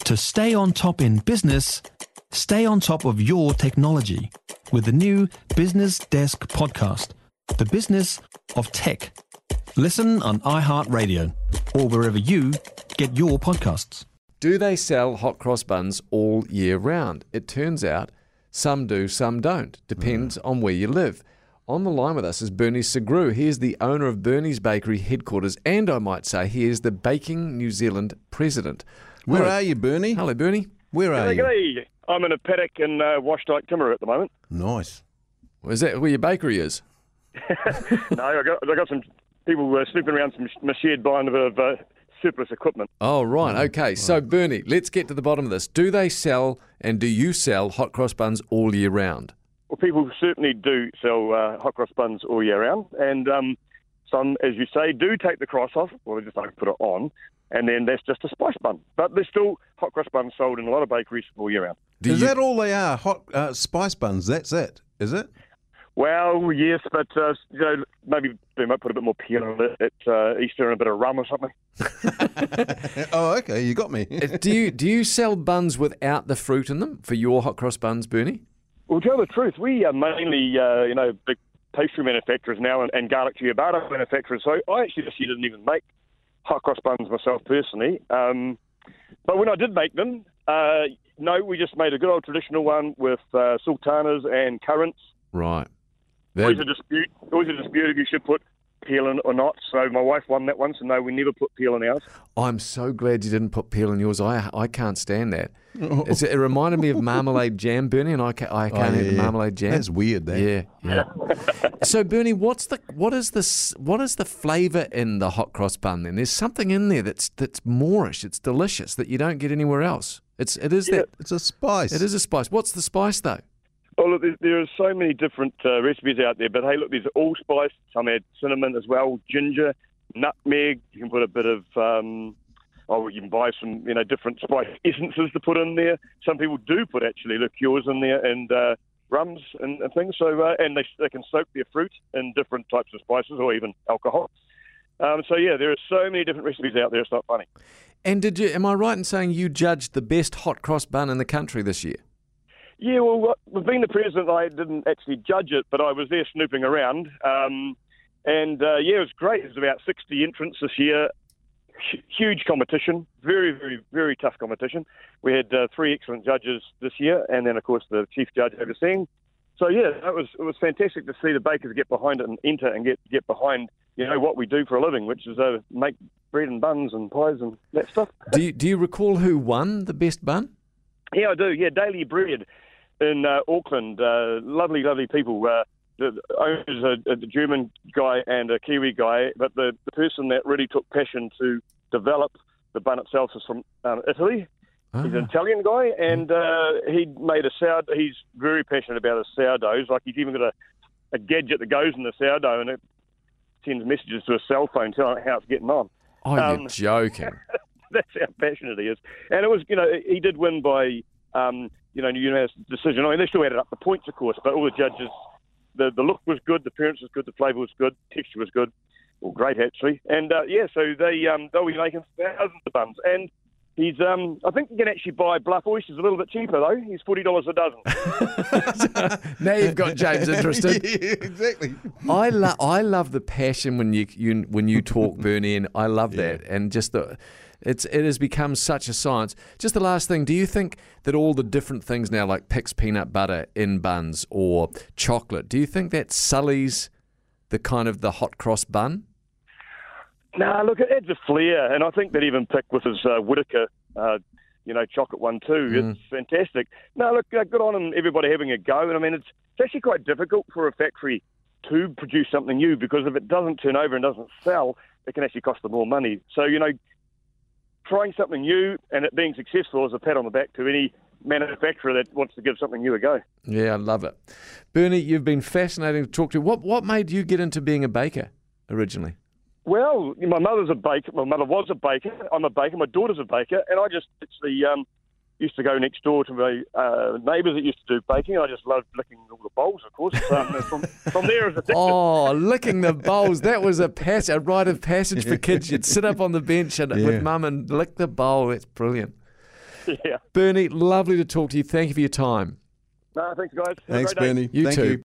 To stay on top in business, stay on top of your technology with the new Business Desk podcast, The Business of Tech. Listen on iHeartRadio or wherever you get your podcasts. Do they sell hot cross buns all year round? It turns out some do, some don't. Depends on where you live. On the line with us is Bernie Sugrue. He is the owner of Bernie's Bakery headquarters, and I might say he is the Baking New Zealand president. Where are you, Bernie? Hello, Bernie. Where are you? G'day. I'm in a paddock in Washdyke Timber at the moment. Nice. Is that where your bakery is? No, I got some people snooping around my shed buying a bit of surplus equipment. Oh, right. Okay. So, Bernie, let's get to the bottom of this. Do they sell and do you sell hot cross buns all year round? Well, people certainly do sell hot cross buns all year round, and some, as you say, do take the cross off, or they just don't put it on, and then that's just a spice bun. But there's still hot cross buns sold in a lot of bakeries all year round. Is that all they are? Hot spice buns, that's it, is it? Well, yes, but maybe they might put a bit more peel on it at Easter and a bit of rum or something. Oh, okay, you got me. Do you sell buns without the fruit in them for your hot cross buns, Bernie? Well, to tell the truth, we are mainly, big pastry manufacturers now and garlic ciabatta manufacturers. So I actually this year didn't even make hot cross buns myself personally. But when I did make them, no, we just made a good old traditional one with sultanas and currants. Right. Always a dispute if you should put peel in or not. So my wife won that one, so no, we never put peel in ours. I'm so glad you didn't put peel in yours. I can't stand that. It reminded me of marmalade jam, Bernie, and I can't eat the marmalade jam. That's weird, that. Yeah. So, Bernie, what is the flavour in the hot cross bun? Then there's something in there that's Moorish. It's delicious that you don't get anywhere else. It's a spice. It is a spice. What's the spice though? Oh, look, there are so many different recipes out there, but hey, look, there's allspice. Some add cinnamon as well, ginger, nutmeg. You can put a bit of, you can buy some, different spice essences to put in there. Some people do put actually liqueurs in there and rums and things. So, and they can soak their fruit in different types of spices or even alcohol. There are so many different recipes out there. It's not funny. And am I right in saying you judged the best hot cross bun in the country this year? Yeah, well, with being the president, I didn't actually judge it, but I was there snooping around. It was great. There's about 60 entrants this year. Huge competition. Very, very, very tough competition. We had 3 excellent judges this year, and then, of course, the chief judge overseeing. So, yeah, it was fantastic to see the bakers get behind it and enter and get behind, what we do for a living, which is make bread and buns and pies and that stuff. Do you recall who won the best bun? Yeah, I do. Yeah, Daily Bread in Auckland. Lovely, lovely people. The owner's a German guy and a Kiwi guy, but the person that really took passion to develop the bun itself is from Italy. He's an Italian guy, and he made a sourdough. He's very passionate about his sourdoughs. Like, he's even got a gadget that goes in the sourdough, and it sends messages to a cell phone telling how it's getting on. Oh, you're joking. That's how passionate he is. And it was, he did win by, unanimous decision. I mean, they still added up the points, of course, but all the judges, the look was good, the appearance was good, the flavour was good, texture was good. Well, great, actually. And, so they'll be making thousands of buns. And he's, I think you can actually buy bluff oysters a little bit cheaper, though. He's $40 a dozen. Now you've got James interested. Yeah, exactly. I love the passion when you talk, Bernie, and I love that. And just it has become such a science. Just the last thing, do you think that all the different things now, like Pix peanut butter in buns or chocolate, do you think that sullies the hot cross bun? No, look, it adds a flair, and I think that even Pick with his Whittaker, chocolate one too, it's fantastic. No, look, good on him, everybody having a go, and I mean, it's actually quite difficult for a factory to produce something new, because if it doesn't turn over and doesn't sell, it can actually cost them more money. So, trying something new and it being successful is a pat on the back to any manufacturer that wants to give something new a go. Yeah, I love it. Bernie, you've been fascinating to talk to. What made you get into being a baker originally? Well, my mother's a baker. My mother was a baker. I'm a baker. My daughter's a baker. And I just actually used to go next door to my neighbours that used to do baking. I just loved licking all the bowls, of course. From there, it was addictive. Oh, licking the bowls. That was a rite of passage for kids. You'd sit up on the bench with mum and lick the bowl. That's brilliant. Yeah. Bernie, lovely to talk to you. Thank you for your time. No, thanks, guys. Have a Thanks, great day. Bernie. You Thank too. you.